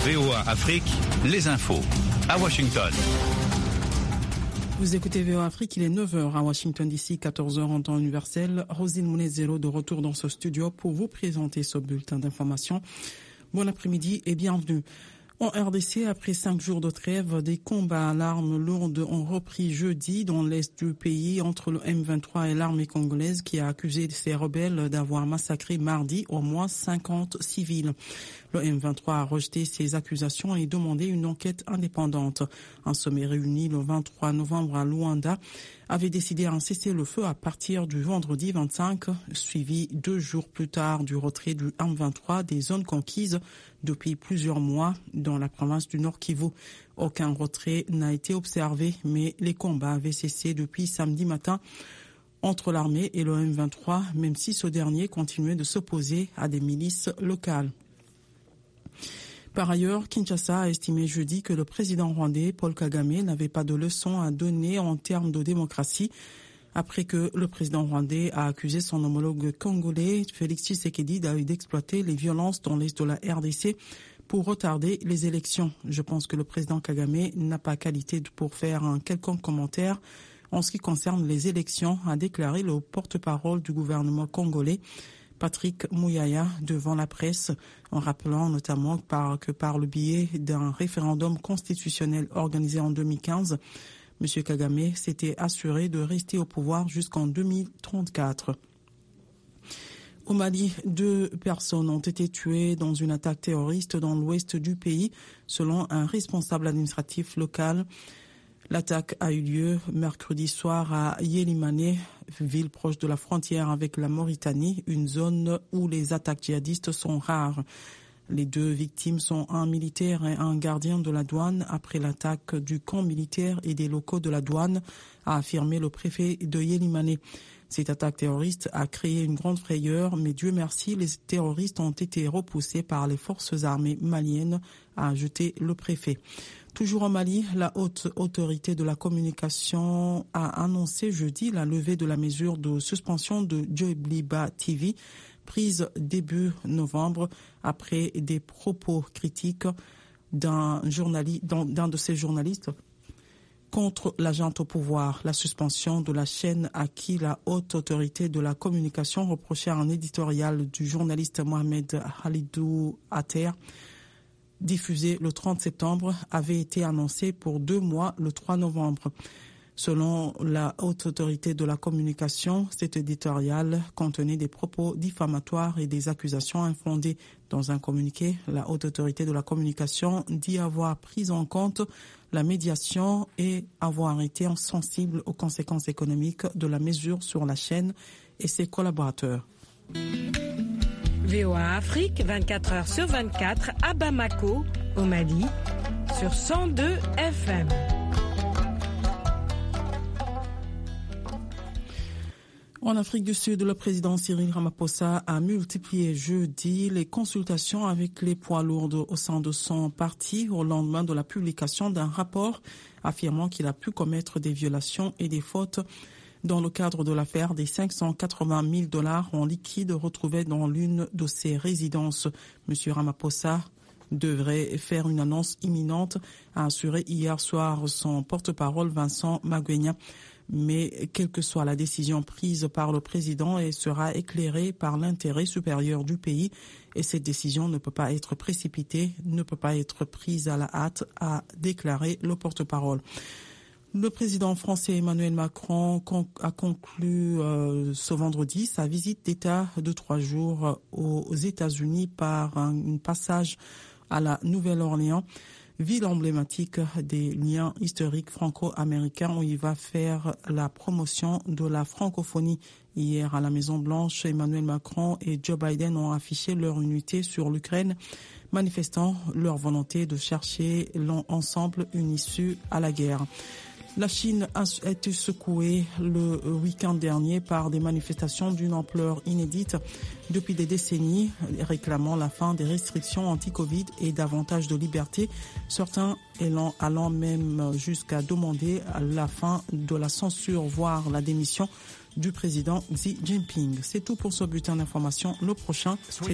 VOA Afrique, les infos. À Washington. Vous écoutez VOA Afrique, il est 9h à Washington DC, 14h en temps universel. Rosine Mounezero de retour dans ce studio pour vous présenter ce bulletin d'information. Bon après-midi et bienvenue. En RDC, après 5 jours de trêve, des combats à l'arme lourde ont repris jeudi dans l'est du pays entre le M23 et l'armée congolaise qui a accusé ces rebelles d'avoir massacré mardi au moins 50 civils. Le M23 a rejeté ces accusations et demandé une enquête indépendante. Un sommet réuni le 23 novembre à Luanda avait décidé un cessez-le-feu à partir du vendredi 25, suivi 2 jours plus tard du retrait du M23 des zones conquises depuis plusieurs mois dans la province du Nord Kivu. Aucun retrait n'a été observé, mais les combats avaient cessé depuis samedi matin entre l'armée et le M23, même si ce dernier continuait de s'opposer à des milices locales. Par ailleurs, Kinshasa a estimé jeudi que le président rwandais Paul Kagame n'avait pas de leçon à donner en termes de démocratie après que le président rwandais a accusé son homologue congolais Félix Tshisekedi d'exploiter les violences dans l'est de la RDC pour retarder les élections. Je pense que le président Kagame n'a pas qualité pour faire un quelconque commentaire en ce qui concerne les élections, a déclaré le porte-parole du gouvernement congolais Patrick Mouyaya devant la presse, en rappelant notamment que par le biais d'un référendum constitutionnel organisé en 2015, M. Kagame s'était assuré de rester au pouvoir jusqu'en 2034. Au Mali, 2 personnes ont été tuées dans une attaque terroriste dans l'ouest du pays, selon un responsable administratif local. L'attaque a eu lieu mercredi soir à Yélimane, ville proche de la frontière avec la Mauritanie, une zone où les attaques djihadistes sont rares. Les 2 victimes sont un militaire et un gardien de la douane après l'attaque du camp militaire et des locaux de la douane, a affirmé le préfet de Yélimane. Cette attaque terroriste a créé une grande frayeur, mais Dieu merci, les terroristes ont été repoussés par les forces armées maliennes, a ajouté le préfet. Toujours en Mali, la haute autorité de la communication a annoncé jeudi la levée de la mesure de suspension de Djobliba TV, prise début novembre après des propos critiques d'un de ses journalistes contre l'agent au pouvoir. La suspension de la chaîne à qui la haute autorité de la communication reprochait un éditorial du journaliste Mohamed Halidou Ater, diffusé le 30 septembre, avait été annoncée pour 2 mois le 3 novembre. Selon la haute autorité de la communication, cet éditorial contenait des propos diffamatoires et des accusations infondées. Dans un communiqué, la haute autorité de la communication dit avoir pris en compte la médiation et avoir été sensible aux conséquences économiques de la mesure sur la chaîne et ses collaborateurs. VOA Afrique, 24 heures sur 24, à Bamako, au Mali, sur 102 FM. En Afrique du Sud, le président Cyril Ramaphosa a multiplié jeudi les consultations avec les poids lourds au sein de son parti au lendemain de la publication d'un rapport affirmant qu'il a pu commettre des violations et des fautes dans le cadre de l'affaire des $580 000 en liquide retrouvés dans l'une de ses résidences. M. Ramaphosa devrait faire une annonce imminente, a assuré hier soir son porte-parole Vincent Magwenya. Mais quelle que soit la décision prise par le président, elle sera éclairée par l'intérêt supérieur du pays et cette décision ne peut pas être précipitée, ne peut pas être prise à la hâte, a déclaré le porte-parole. Le président français Emmanuel Macron a conclu ce vendredi sa visite d'État de 3 jours aux États-Unis par un passage à la Nouvelle-Orléans, ville emblématique des liens historiques franco-américains où il va faire la promotion de la francophonie. Hier, à la Maison-Blanche, Emmanuel Macron et Joe Biden ont affiché leur unité sur l'Ukraine, manifestant leur volonté de chercher ensemble une issue à la guerre. La Chine a été secouée le week-end dernier par des manifestations d'une ampleur inédite depuis des décennies, réclamant la fin des restrictions anti-Covid et davantage de liberté, certains allant même jusqu'à demander la fin de la censure, voire la démission du président Xi Jinping. C'est tout pour ce bulletin d'information. Le prochain, c'est